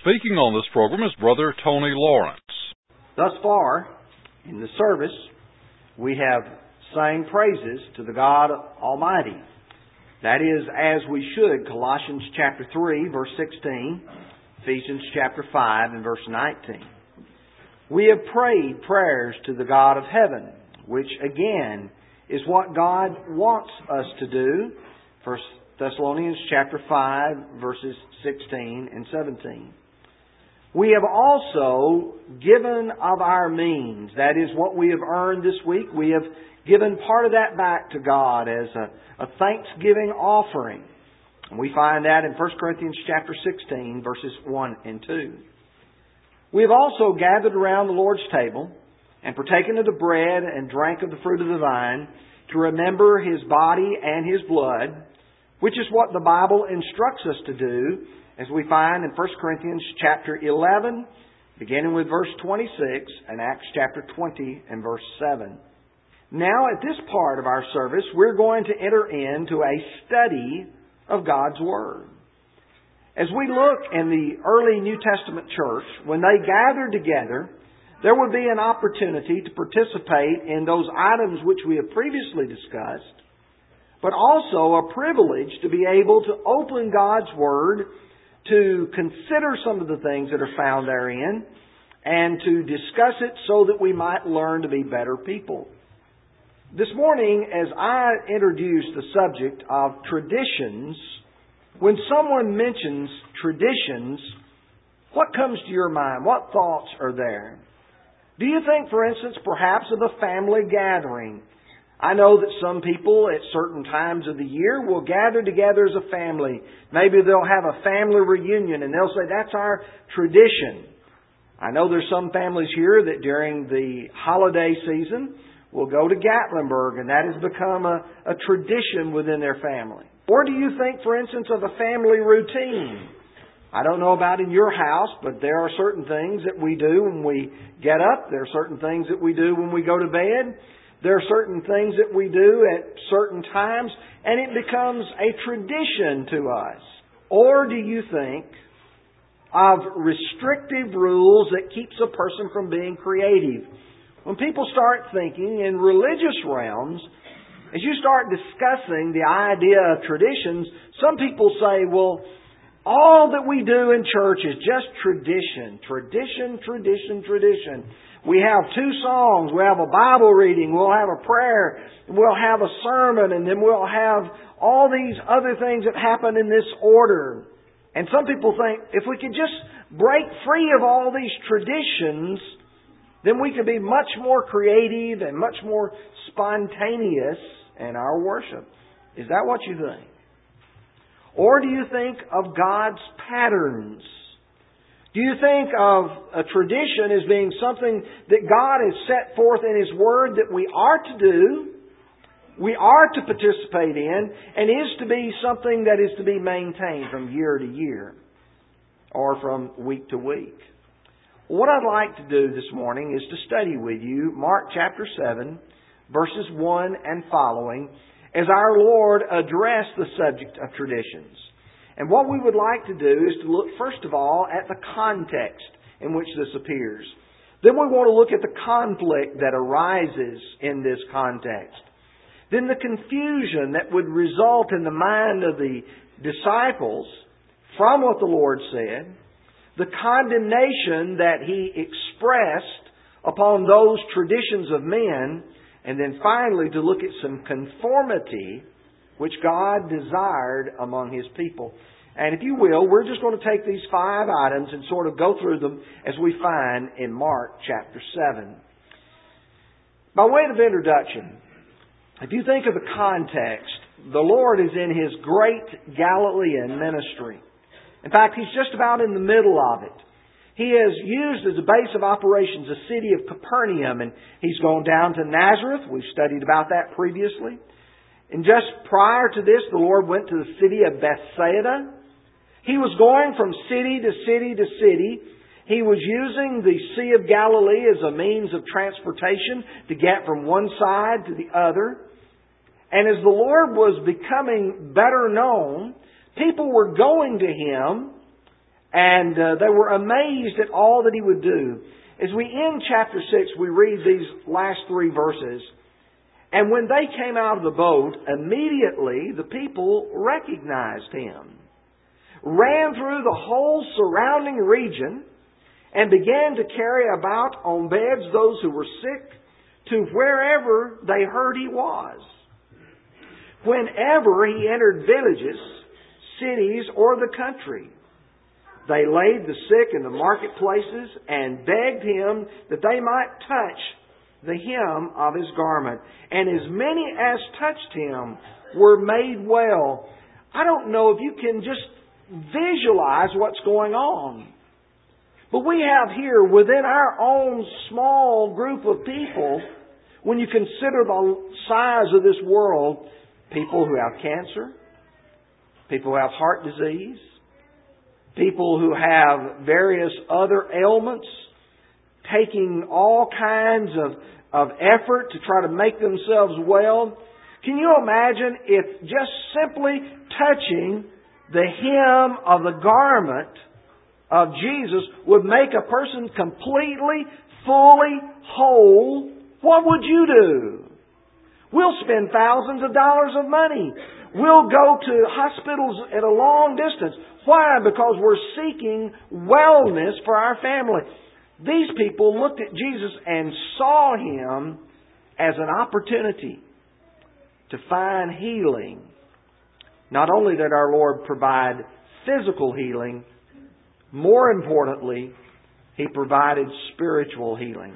Speaking on this program is Brother Tony Lawrence. Thus far, in the service, we have sang praises to the God Almighty. That is, as we should, Colossians chapter 3, verse 16, Ephesians chapter 5 and verse 19. We have prayed prayers to the God of heaven, which again is what God wants us to do. 1 Thessalonians chapter 5, verses 16 and 17. We have also given of our means. That is what we have earned this week. We have given part of that back to God as a thanksgiving offering. And we find that in 1 Corinthians chapter 16, verses 1 and 2. We have also gathered around the Lord's table and partaken of the bread and drank of the fruit of the vine to remember His body and His blood, which is what the Bible instructs us to do, as we find in 1 Corinthians chapter 11, beginning with verse 26, and Acts chapter 20 and verse 7. Now, at this part of our service, we're going to enter into a study of God's Word. As we look in the early New Testament church, when they gathered together, there would be an opportunity to participate in those items which we have previously discussed, but also a privilege to be able to open God's Word, to consider some of the things that are found therein, and to discuss it so that we might learn to be better people. This morning, as I introduce the subject of traditions, when someone mentions traditions, what comes to your mind? What thoughts are there? Do you think, for instance, perhaps of a family gathering? I know that some people at certain times of the year will gather together as a family. Maybe they'll have a family reunion and they'll say, that's our tradition. I know there's some families here that during the holiday season will go to Gatlinburg, and that has become a tradition within their family. Or do you think, for instance, of a family routine? I don't know about in your house, but there are certain things that we do when we get up. There are certain things that we do when we go to bed. There are certain things that we do at certain times, and it becomes a tradition to us. Or do you think of restrictive rules that keeps a person from being creative? When people start thinking in religious realms, as you start discussing the idea of traditions, some people say, well, all that we do in church is just tradition. Tradition, tradition, tradition. We have 2 songs, we'll have a Bible reading, we'll have a prayer, we'll have a sermon, and then we'll have all these other things that happen in this order. And some people think if we could just break free of all these traditions, then we could be much more creative and much more spontaneous in our worship. Is that what you think? Or do you think of God's patterns? Do you think of a tradition as being something that God has set forth in His Word that we are to do, we are to participate in, and is to be something that is to be maintained from year to year or from week to week? What I'd like to do this morning is to study with you Mark chapter 7, verses 1 and following, as our Lord addressed the subject of traditions. And what we would like to do is to look, first of all, at the context in which this appears. Then we want to look at the conflict that arises in this context. Then the confusion that would result in the mind of the disciples from what the Lord said. The condemnation that He expressed upon those traditions of men. And then finally to look at some conformity which God desired among His people. And if you will, we're just going to take these 5 items and sort of go through them as we find in Mark chapter 7. By way of introduction, if you think of the context, the Lord is in His great Galilean ministry. In fact, He's just about in the middle of it. He has used as a base of operations the city of Capernaum, and He's gone down to Nazareth. We've studied about that previously. And just prior to this, the Lord went to the city of Bethsaida. He was going from city to city to city. He was using the Sea of Galilee as a means of transportation to get from one side to the other. And as the Lord was becoming better known, people were going to Him And they were amazed at all that He would do. As we end chapter 6, we read these last 3 verses. And when they came out of the boat, immediately the people recognized Him, ran through the whole surrounding region, and began to carry about on beds those who were sick to wherever they heard He was. Whenever He entered villages, cities, or the country, they laid the sick in the marketplaces and begged Him that they might touch the hem of His garment. And as many as touched Him were made well. I don't know if you can just visualize what's going on. But we have here within our own small group of people, when you consider the size of this world, people who have cancer, people who have heart disease, people who have various other ailments, taking all kinds of effort to try to make themselves well. Can you imagine if just simply touching the hem of the garment of Jesus would make a person completely, fully whole? What would you do? We'll spend thousands of dollars of money. We'll go to hospitals at a long distance. Why? Because we're seeking wellness for our family. These people looked at Jesus and saw Him as an opportunity to find healing. Not only did our Lord provide physical healing, more importantly, He provided spiritual healing.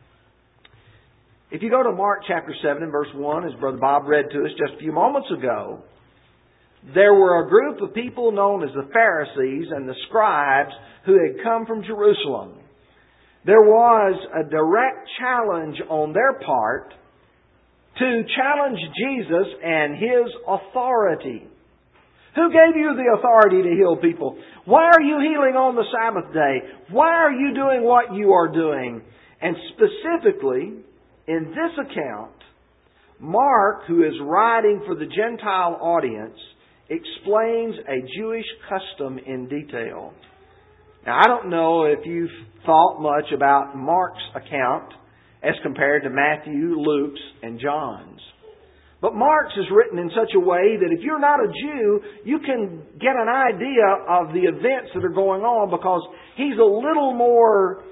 If you go to Mark chapter 7 and verse 1, as Brother Bob read to us just a few moments ago, there were a group of people known as the Pharisees and the scribes who had come from Jerusalem. There was a direct challenge on their part to challenge Jesus and His authority. Who gave you the authority to heal people? Why are you healing on the Sabbath day? Why are you doing what you are doing? And specifically, in this account, Mark, who is writing for the Gentile audience, explains a Jewish custom in detail. Now, I don't know if you've thought much about Mark's account as compared to Matthew, Luke's, and John's. But Mark's is written in such a way that if you're not a Jew, you can get an idea of the events that are going on because he's a little more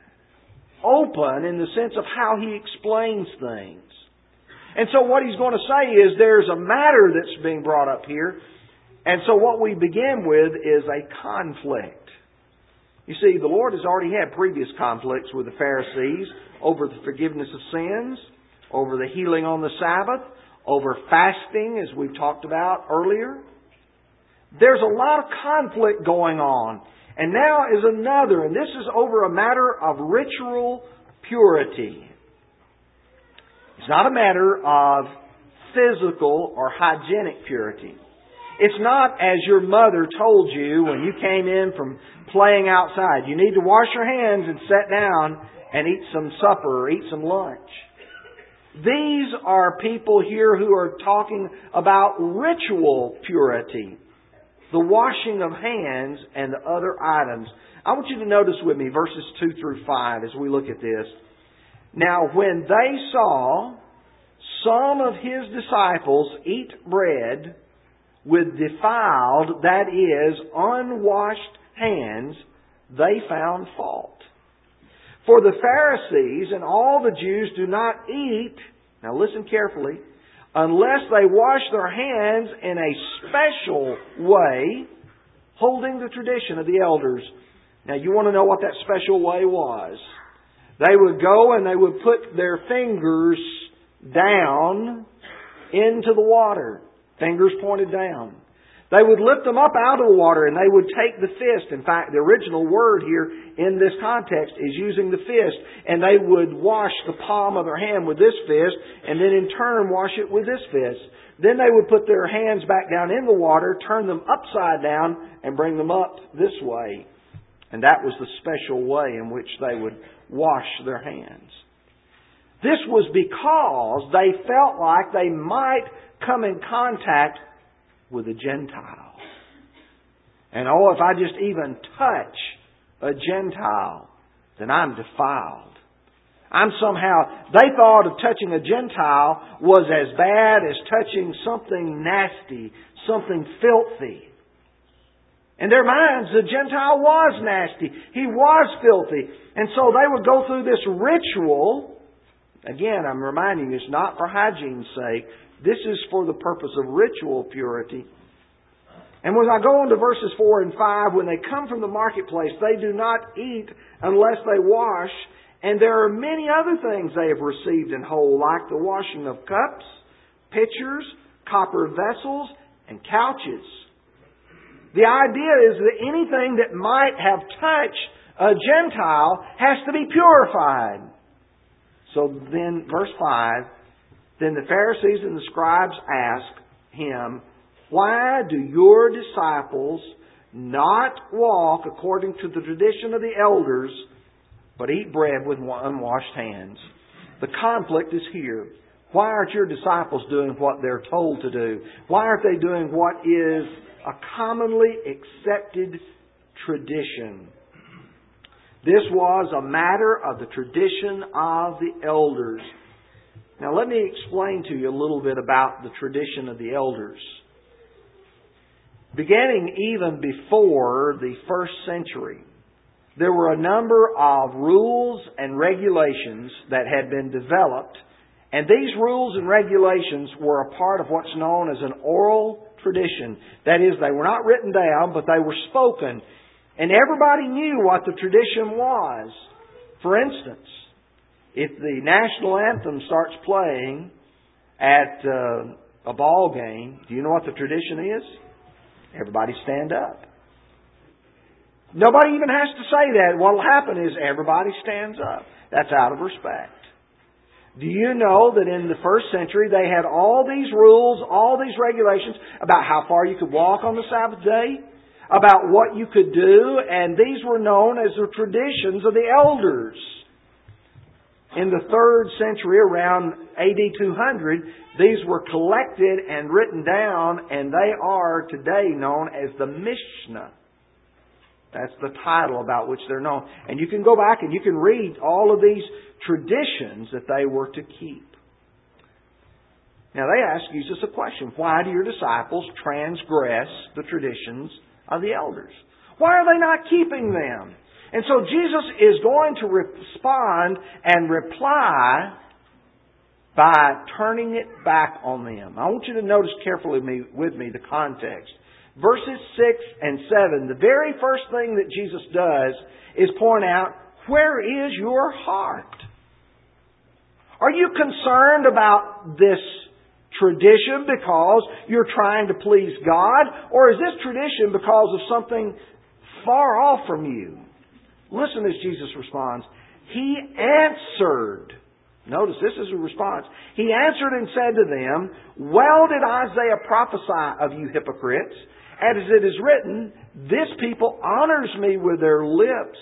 open in the sense of how he explains things. And so what he's going to say is there's a matter that's being brought up here. And so what we begin with is a conflict. You see, the Lord has already had previous conflicts with the Pharisees over the forgiveness of sins, over the healing on the Sabbath, over fasting, as we've talked about earlier. There's a lot of conflict going on. And now is another, and this is over a matter of ritual purity. It's not a matter of physical or hygienic purity. It's not as your mother told you when you came in from playing outside. You need to wash your hands and sit down and eat some supper or eat some lunch. These are people here who are talking about ritual purity. The washing of hands and the other items. I want you to notice with me verses 2 through 5 as we look at this. Now when they saw some of His disciples eat bread with defiled, that is, unwashed hands, they found fault. For the Pharisees and all the Jews do not eat, now listen carefully, unless they wash their hands in a special way, holding the tradition of the elders. Now you want to know what that special way was. They would go and they would put their fingers down into the water. Fingers pointed down. They would lift them up out of the water and they would take the fist. In fact, the original word here in this context is using the fist. And they would wash the palm of their hand with this fist and then in turn wash it with this fist. Then they would put their hands back down in the water, turn them upside down and bring them up this way. And that was the special way in which they would wash their hands. This was because they felt like they might come in contact with a Gentile. And if I just even touch a Gentile, then I'm defiled. They thought of touching a Gentile was as bad as touching something nasty, something filthy. In their minds, the Gentile was nasty. He was filthy. And so they would go through this ritual. Again, I'm reminding you, it's not for hygiene's sake. This is for the purpose of ritual purity. And when I go on to verses 4 and 5, when they come from the marketplace, they do not eat unless they wash. And there are many other things they have received in whole, like the washing of cups, pitchers, copper vessels, and couches. The idea is that anything that might have touched a Gentile has to be purified. So then, verse 5, then the Pharisees and the scribes asked Him, why do your disciples not walk according to the tradition of the elders, but eat bread with unwashed hands? The conflict is here. Why aren't your disciples doing what they're told to do? Why aren't they doing what is a commonly accepted tradition? This was a matter of the tradition of the elders. Now let me explain to you a little bit about the tradition of the elders. Beginning even before the first century, there were a number of rules and regulations that had been developed, and these rules and regulations were a part of what's known as an oral tradition. That is, they were not written down, but they were spoken, and everybody knew what the tradition was. For instance, if the national anthem starts playing at a ball game, do you know what the tradition is? Everybody stand up. Nobody even has to say that. What will happen is everybody stands up. That's out of respect. Do you know that in the first century they had all these rules, all these regulations about how far you could walk on the Sabbath day, about what you could do, and these were known as the traditions of the elders. In the 3rd century, around AD 200, these were collected and written down, and they are today known as the Mishnah. That's the title about which they're known. And you can go back and you can read all of these traditions that they were to keep. Now they ask Jesus a question. Why do your disciples transgress the traditions of the elders? Why are they not keeping them? And so Jesus is going to respond and reply by turning it back on them. I want you to notice carefully with me the context. Verses 6 and 7, the very first thing that Jesus does is point out, where is your heart? Are you concerned about this tradition because you're trying to please God? Or is this tradition because of something far off from you? Listen as Jesus responds. He answered. Notice this is a response. He answered and said to them, well did Isaiah prophesy of you hypocrites, as it is written, this people honors me with their lips,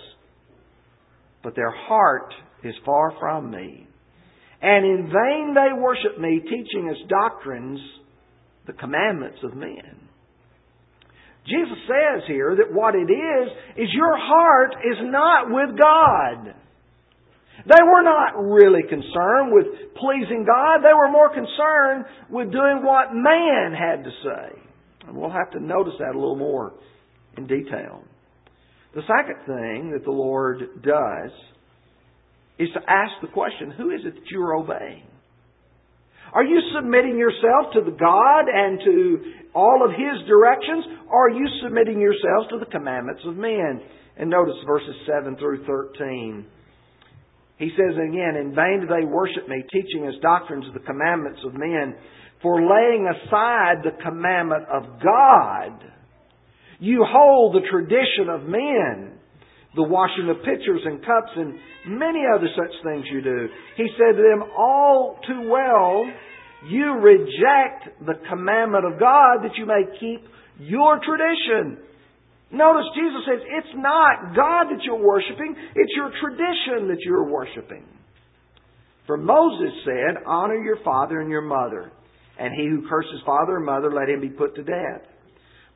but their heart is far from me. And in vain they worship me, teaching as doctrines the commandments of men. Jesus says here that what it is your heart is not with God. They were not really concerned with pleasing God. They were more concerned with doing what man had to say. And we'll have to notice that a little more in detail. The second thing that the Lord does is to ask the question, who is it that you're obeying? Are you submitting yourself to the God and to all of His directions? Or are you submitting yourselves to the commandments of men? And notice verses 7 through 13. He says again, in vain do they worship me, teaching as doctrines of the commandments of men. For laying aside the commandment of God, you hold the tradition of men, the washing of pitchers and cups and many other such things you do. He said to them, all too well, you reject the commandment of God that you may keep your tradition. Notice Jesus says, it's not God that you're worshiping, it's your tradition that you're worshiping. For Moses said, honor your father and your mother, and he who curses father or mother, let him be put to death.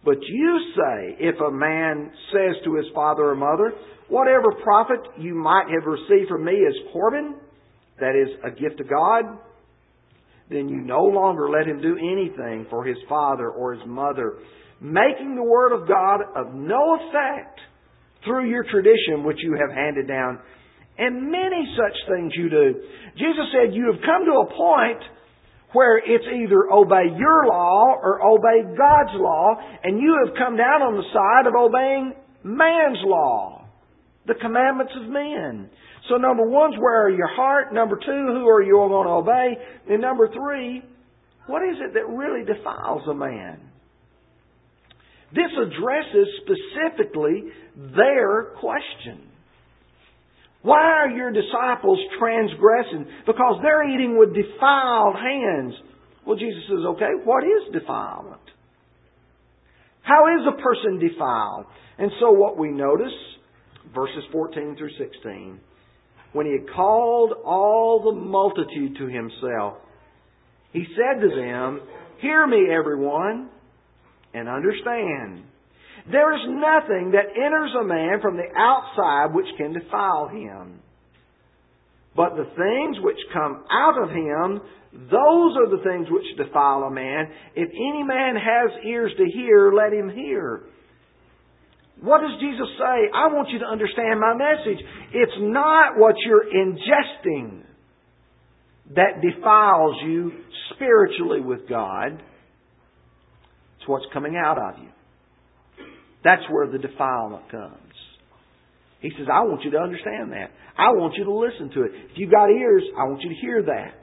But you say, if a man says to his father or mother, whatever profit you might have received from me is Corban, that is, a gift to God, then you no longer let him do anything for his father or his mother, making the Word of God of no effect through your tradition which you have handed down. And many such things you do. Jesus said, you have come to a point where it's either obey your law or obey God's law, and you have come down on the side of obeying man's law, the commandments of men. So number one is, where are your heart? Number two, who are you going to obey? And number three, what is it that really defiles a man? This addresses specifically their question. Why are your disciples transgressing? Because they're eating with defiled hands. Well, Jesus says, okay, what is defilement? How is a person defiled? And so what we notice, verses 14 through 16, when He had called all the multitude to Himself, He said to them, hear me, everyone, and understand. There is nothing that enters a man from the outside which can defile him. But the things which come out of him, those are the things which defile a man. If any man has ears to hear, let him hear. What does Jesus say? I want you to understand my message. It's not what you're ingesting that defiles you spiritually with God. It's what's coming out of you. That's where the defilement comes. He says, I want you to understand that. I want you to listen to it. If you've got ears, I want you to hear that.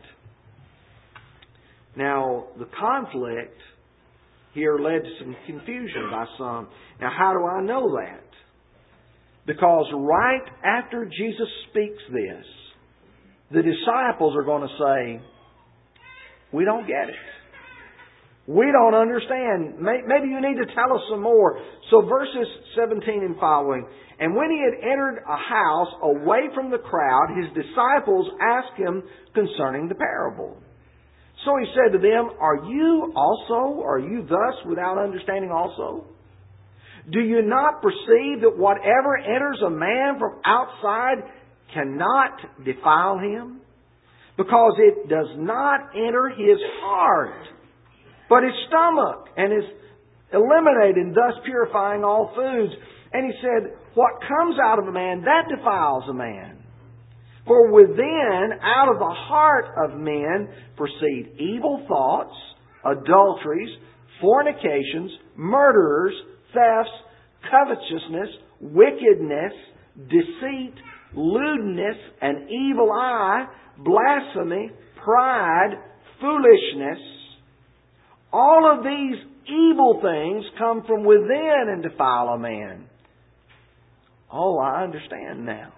Now, the conflict here led to some confusion by some. Now, how do I know that? Because right after Jesus speaks this, the disciples are going to say, we don't get it. We don't understand. Maybe you need to tell us some more. So verses 17 and following. And when He had entered a house away from the crowd, His disciples asked Him concerning the parable. So He said to them, are you thus without understanding also? Do you not perceive that whatever enters a man from outside cannot defile him? Because it does not enter his heart, but his stomach, and is eliminated, and thus purifying all foods. And He said, what comes out of a man, that defiles a man. For within, out of the heart of men, proceed evil thoughts, adulteries, fornications, murderers, thefts, covetousness, wickedness, deceit, lewdness, an evil eye, blasphemy, pride, foolishness. All of these evil things come from within and defile a man. Oh, I understand now.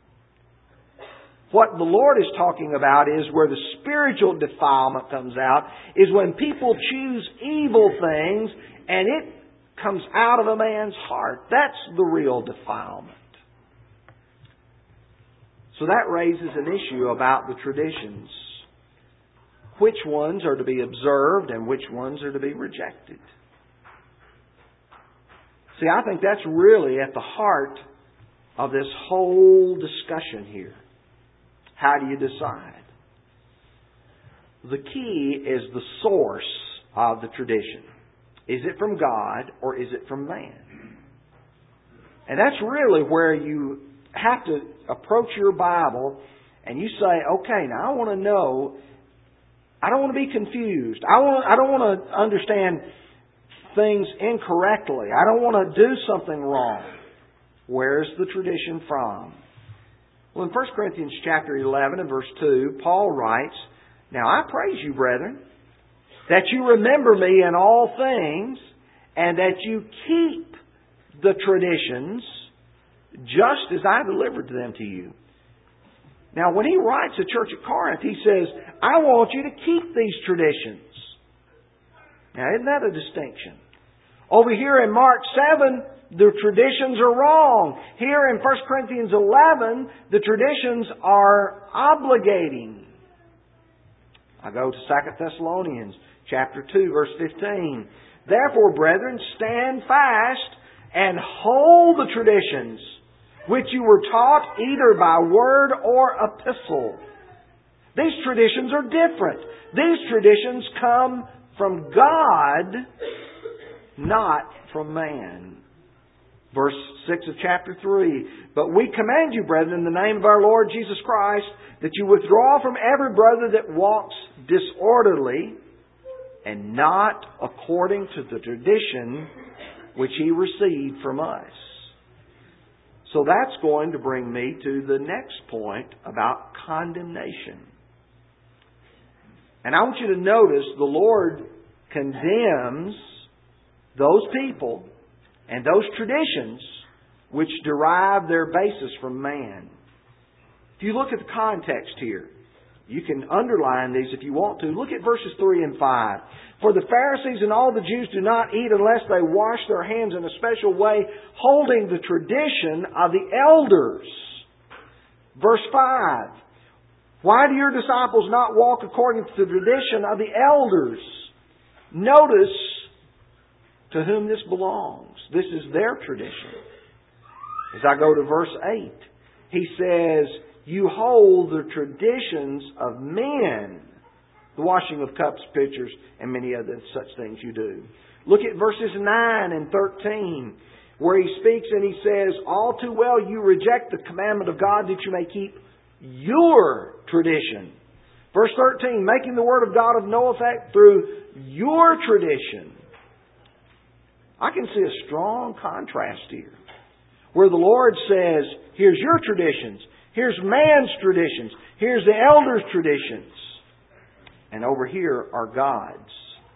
What the Lord is talking about is where the spiritual defilement comes out, is when people choose evil things and it comes out of a man's heart. That's the real defilement. So that raises an issue about the traditions. Which ones are to be observed and which ones are to be rejected? See, I think that's really at the heart of this whole discussion here. How do you decide? The key is the source of the tradition. Is it from God or is it from man? And that's really where you have to approach your Bible and you say, okay, now I want to know. I don't want to be confused. I don't want to understand things incorrectly. I don't want to do something wrong. Where's the tradition from? Well, in 1 Corinthians chapter 11 and verse 2, Paul writes, now I praise you, brethren, that you remember me in all things, and that you keep the traditions just as I delivered them to you. Now, when he writes the church at Corinth, he says, I want you to keep these traditions. Now, isn't that a distinction? Over here in Mark 7, the traditions are wrong. Here in 1 Corinthians 11, the traditions are obligating. I go to 2 Thessalonians chapter 2, verse 15. Therefore, brethren, stand fast and hold the traditions which you were taught either by word or epistle. These traditions are different. These traditions come from God, not from man. Verse 6 of chapter 3. But we command you, brethren, in the name of our Lord Jesus Christ, that you withdraw from every brother that walks disorderly and not according to the tradition which he received from us. So that's going to bring me to the next point about condemnation. And I want you to notice the Lord condemns those people and those traditions which derive their basis from man. If you look at the context here, you can underline these if you want to. Look at verses 3 and 5. For the Pharisees and all the Jews do not eat unless they wash their hands in a special way, holding the tradition of the elders. Verse 5. Why do your disciples not walk according to the tradition of the elders? Notice to whom this belongs. This is their tradition. As I go to verse 8, he says, you hold the traditions of men. The washing of cups, pitchers, and many other such things you do. Look at verses 9 and 13, where he speaks and he says, all too well you reject the commandment of God that you may keep your tradition. Verse 13, making the word of God of no effect through your tradition. I can see a strong contrast here, where the Lord says, here's your traditions, here's man's traditions, here's the elders' traditions, and over here are God's.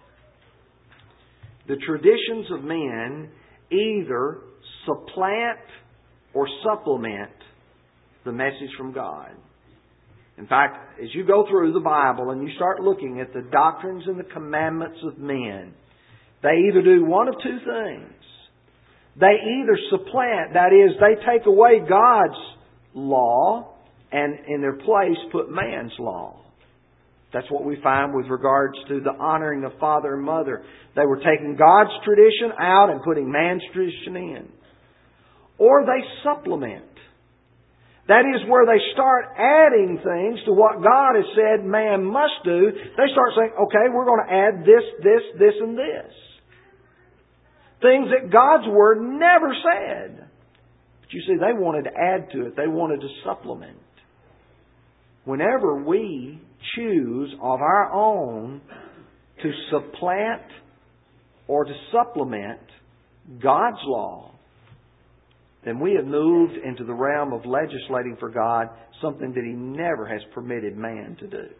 The traditions of men either supplant or supplement the message from God. In fact, as you go through the Bible and you start looking at the doctrines and the commandments of men, they either do one of two things. They either supplant, that is, they take away God's law and in their place put man's law. That's what we find with regards to the honoring of father and mother. They were taking God's tradition out and putting man's tradition in. Or they supplement. That is where they start adding things to what God has said man must do. They start saying, okay, we're going to add this, and this. Things that God's Word never said. But you see, they wanted to add to it. They wanted to supplement. Whenever we choose of our own to supplant or to supplement God's law, then we have moved into the realm of legislating for God something that He never has permitted man to do.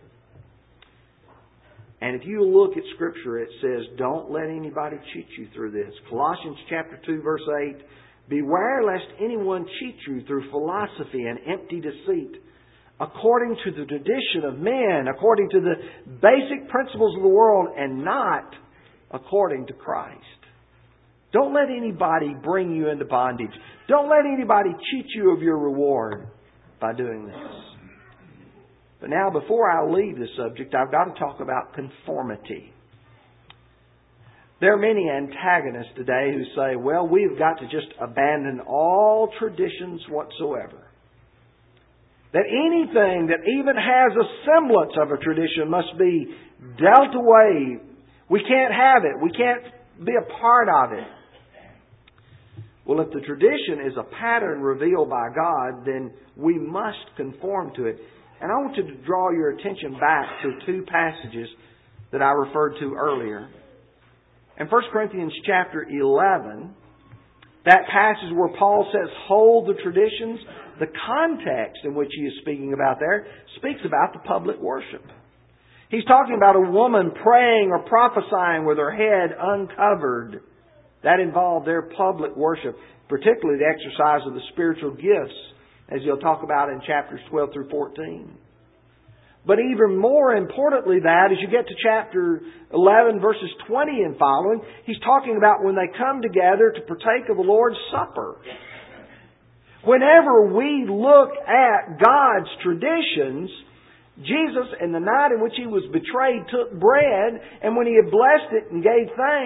And if you look at Scripture, it says, don't let anybody cheat you through this. Colossians chapter 2, verse 8, beware lest anyone cheat you through philosophy and empty deceit, according to the tradition of men, according to the basic principles of the world, and not according to Christ. Don't let anybody bring you into bondage. Don't let anybody cheat you of your reward by doing this. But now, before I leave this subject, I've got to talk about conformity. There are many antagonists today who say, well, we've got to just abandon all traditions whatsoever. That anything that even has a semblance of a tradition must be dealt away. We can't have it. We can't be a part of it. Well, if the tradition is a pattern revealed by God, then we must conform to it. And I want to draw your attention back to two passages that I referred to earlier. In 1 Corinthians chapter 11, that passage where Paul says, hold the traditions, the context in which he is speaking about there speaks about the public worship. He's talking about a woman praying or prophesying with her head uncovered. That involved their public worship, particularly the exercise of the spiritual gifts, as he'll talk about in chapters 12 through 14. But even more importantly that, as you get to chapter 11, verses 20 and following, he's talking about when they come together to partake of the Lord's Supper. Whenever we look at God's traditions, Jesus, in the night in which He was betrayed, took bread, and when He had blessed it and gave thanks,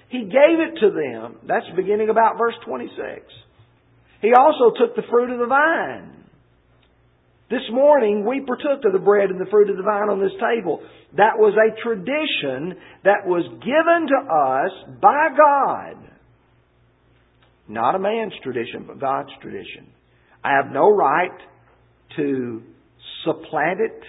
He gave it to them. That's beginning about verse 26. He also took the fruit of the vine. This morning we partook of the bread and the fruit of the vine on this table. That was a tradition that was given to us by God. Not a man's tradition, but God's tradition. I have no right to supplant it.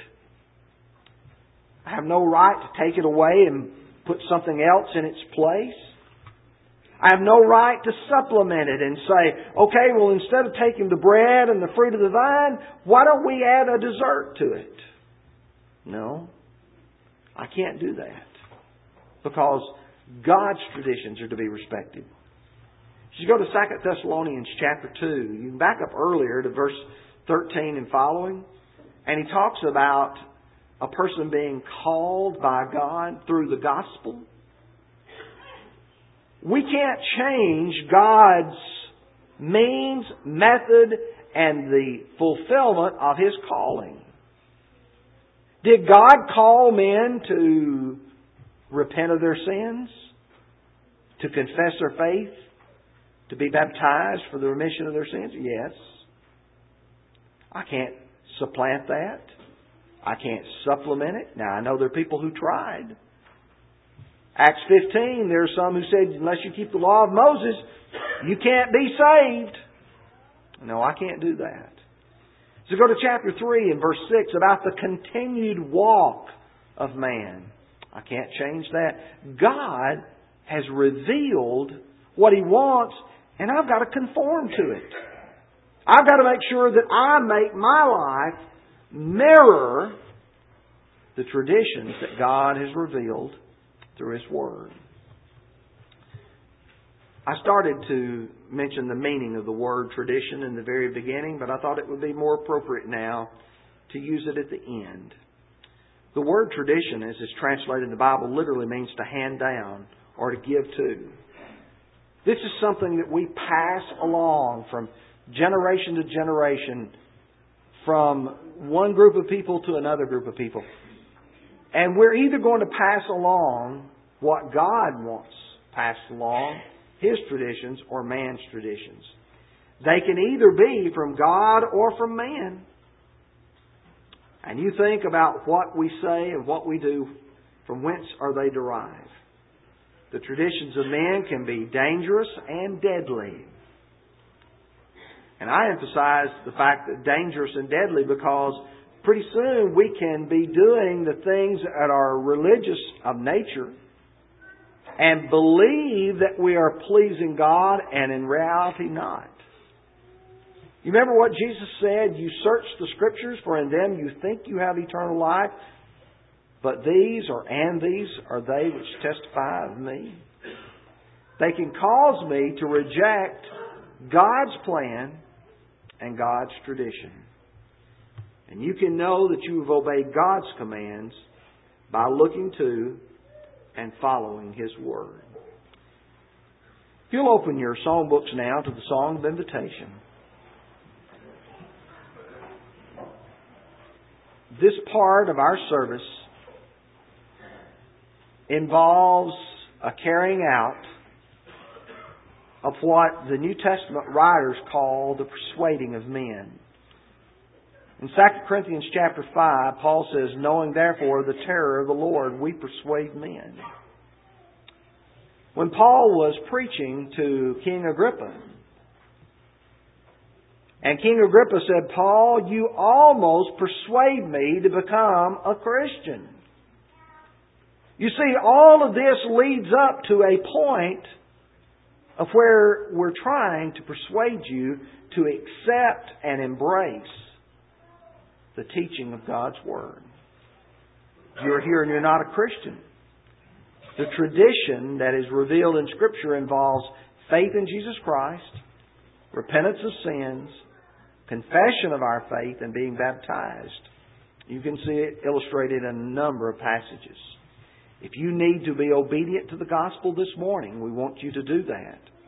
I have no right to take it away and put something else in its place. I have no right to supplement it and say, okay, well, instead of taking the bread and the fruit of the vine, why don't we add a dessert to it? No, I can't do that. Because God's traditions are to be respected. As you go to 2 Thessalonians chapter 2, you can back up earlier to verse 13 and following, and he talks about a person being called by God through the gospel. We can't change God's means, method, and the fulfillment of His calling. Did God call men to repent of their sins? To confess their faith? To be baptized for the remission of their sins? Yes. I can't supplant that. I can't supplement it. Now, I know there are people who tried. Acts 15, there are some who said, unless you keep the law of Moses, you can't be saved. No, I can't do that. So go to chapter 3 and verse 6 about the continued walk of man. I can't change that. God has revealed what He wants, and I've got to conform to it. I've got to make sure that I make my life mirror the traditions that God has revealed through His Word. I started to mention the meaning of the word tradition in the very beginning, but I thought it would be more appropriate now to use it at the end. The word tradition, as it's translated in the Bible, literally means to hand down or to give to. This is something that we pass along from generation to generation, from one group of people to another group of people. And we're either going to pass along what God wants passed along, His traditions, or man's traditions. They can either be from God or from man. And you think about what we say and what we do, from whence are they derived? The traditions of men can be dangerous and deadly. And I emphasize the fact that dangerous and deadly because pretty soon we can be doing the things that are religious of nature and believe that we are pleasing God, and in reality not. You remember what Jesus said? You search the Scriptures, for in them you think you have eternal life, but these are they which testify of me. They can cause me to reject God's plan and God's tradition. And you can know that you have obeyed God's commands by looking to and following His Word. If you'll open your songbooks now to the Song of Invitation. This part of our service involves a carrying out of what the New Testament writers call the persuading of men. In 2 Corinthians chapter 5, Paul says, knowing therefore the terror of the Lord, we persuade men. When Paul was preaching to King Agrippa, and King Agrippa said, Paul, you almost persuade me to become a Christian. You see, all of this leads up to a point of where we're trying to persuade you to accept and embrace the teaching of God's Word. You're here and you're not a Christian. The tradition that is revealed in Scripture involves faith in Jesus Christ, repentance of sins, confession of our faith, and being baptized. You can see it illustrated in a number of passages. If you need to be obedient to the gospel this morning, we want you to do that.